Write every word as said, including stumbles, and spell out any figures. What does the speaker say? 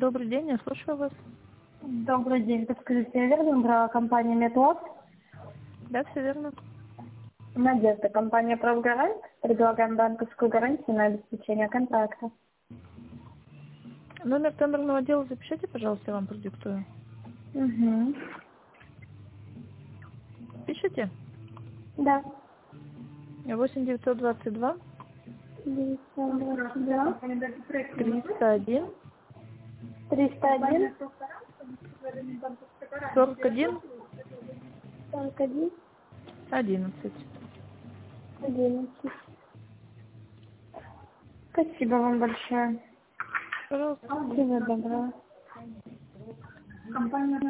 Добрый день, я слушаю вас. Добрый день. Подскажите, я верно про компанию Медлаб? Да, все верно. Надежда, компания «Правгарант». Предлагаем банковскую гарантию на обеспечение контракта. Номер тендерного отдела запишите, пожалуйста, я вам продиктую. Угу. Пишите? Да. восемь девятьсот двадцать два девятьсот двадцать два триста один триста один сорок один сорок один одиннадцать. одиннадцать. Спасибо вам большое. Пожалуйста. Всего доброго.